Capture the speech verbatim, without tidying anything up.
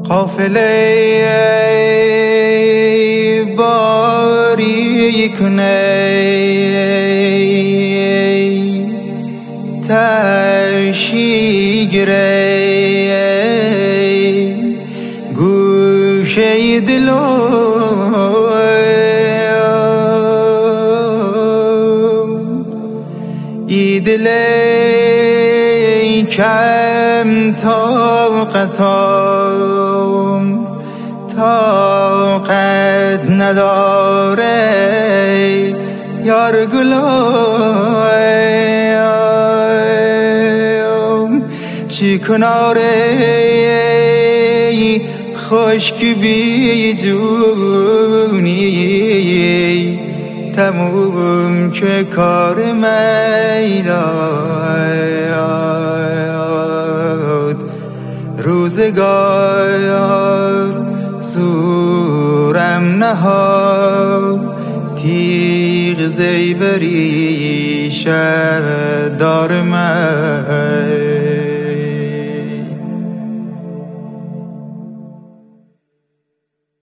قافله باری کنه تشیگره گوشه دلو ای دل کم طاقتم طاقت نداره یار گلویم چی کناره خشک بی جونی تموم که کار میداد روزگار زورم نهاد تیغ زیوری شد دار من